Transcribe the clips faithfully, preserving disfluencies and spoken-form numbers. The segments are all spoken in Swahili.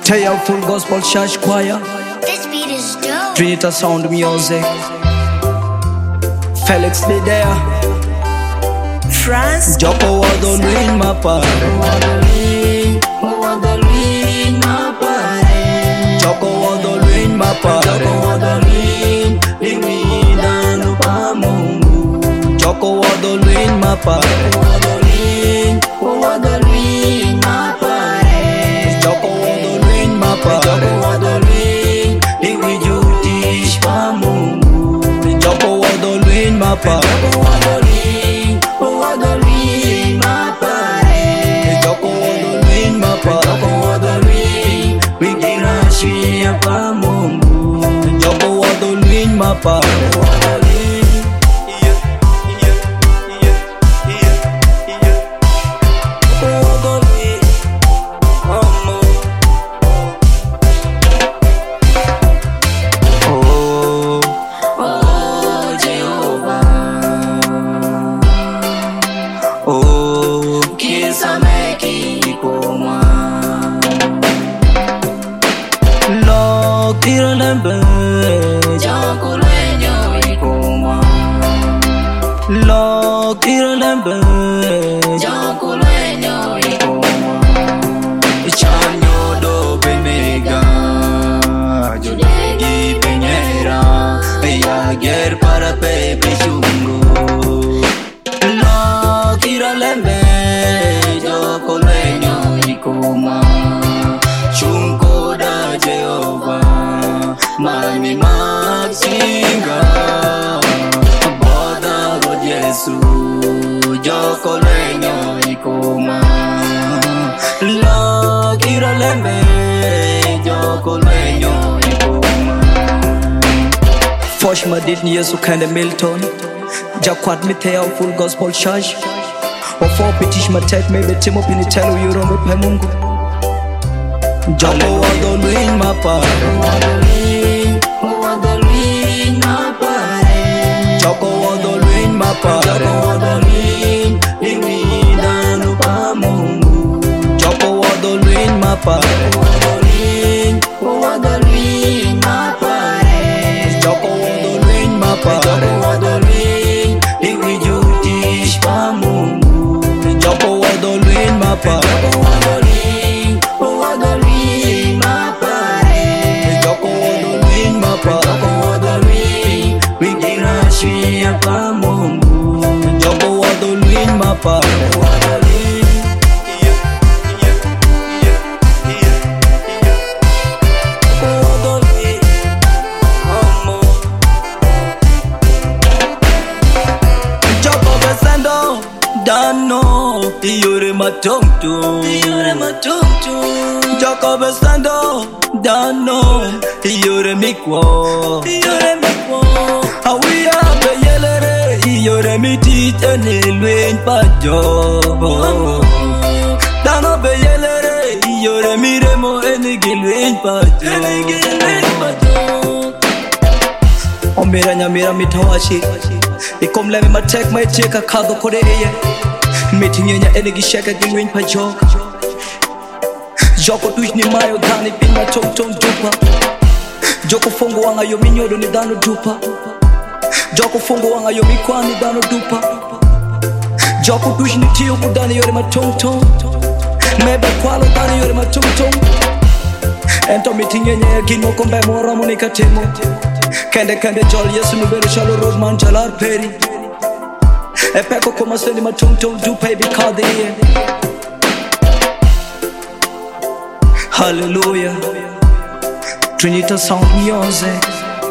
Taya Full Gospel Church Choir, This beat is dope. Trinita Sound Music, Felix be there, France. Joko Wadolwin Mapa, Joko Wadolwin Mapa, Joko Wadolwin Mapa, Joko Wadolwin Mapa, Mapa, Joko Wadolwin, Wadolwin Mapa, Joko Wadolwin Mapa, Joko Wadolwin, Wikirashia pa Mungu, Joko Wadolwin Mapa, Tiro lembe, Joko lenyo ikoma. Lo tiro lembe, Joko lenyo ikoma. Chanyo do benega, jodegi benyera, ya ger para pepe chungo. Lo tiro lembe, Joko lenyo ikoma. Chungo da Jehovah. Mani Maxinga Boda God Yesu Joko lenyo ikoma Lo kira lembe Joko lenyo ikoma Fosh madit ni Yesu kende Milton Jakwat Mithea Full Gospel Church Ofo pitish matek mebe timo pinitelo yuro mepe Mungu Joko Wadolwin Mapa, Wadolwin Mapa, Joko Wadolwin Mapa, Joko Wadolwin, Ingridanu pa Mungu, Joko Wadolwin Mapa, Wadolwin, Wadolwin Mapa, Joko Wadolwin Mapa, Joko Wadolwin, Ingridutish pa Mungu, Joko Wadolwin Mapa, Joko Wadolwin. Pa Mungu, Joko Wadolwin Mapa, Wadolwin, Wadolwin, Amo. Joko besando, dano, iyore matonto, iyore matonto. Joko besando, dano, iyore mikwo, iyore mikwo. Awiya beyelere iyore miti tenelwen pajo Dano beyelere iyore miremo enigilwen pajo Omira nyamira mitawashi Ikom leme matek maicheka kado kore eye Miti nyenya enigisheka gilwen pajo Joko tush ni mayo dhani pina tong tong dupa Joko fongo wanga yo minyodo ni dano dupa Joko fongo wanga yo mikwani dano dupa Joko dush ni tiyo kudani yore matong tong Mebe kwalo dani yore matong tong Ento mitinye nye kin moko mbe mora monika temo Kende kende jol yesu nubero shalo road man jalar peri Epeko koma sendi matong tong dupa ebi kade ye Hallelujah Trinita Sound Music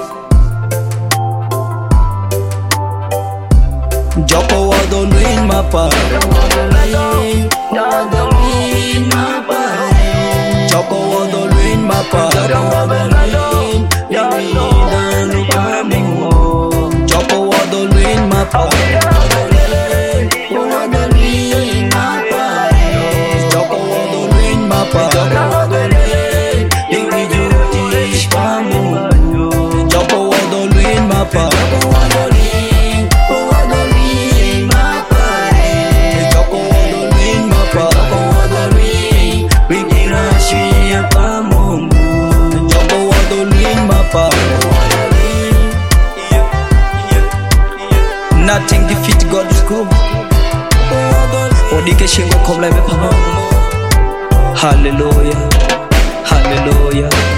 Joko Wadolwin Mapa, Wadolwin, Wadolwin Mapa, Joko Wadolwin Mapa, Wadolwin, Wadolwin pa Mungu, Joko Wadolwin Mapa, Wadolwin, Wadolwin Mapa, Joko Wadolwin Mapa, Wadolwin, Ingridutish pa Mungu, Joko Wadolwin Mapa, Wadolwin. Joko Wadolwin, Wikirashia pa Mungu. go. Odike shingo komla imepamoja. Hallelujah, hallelujah.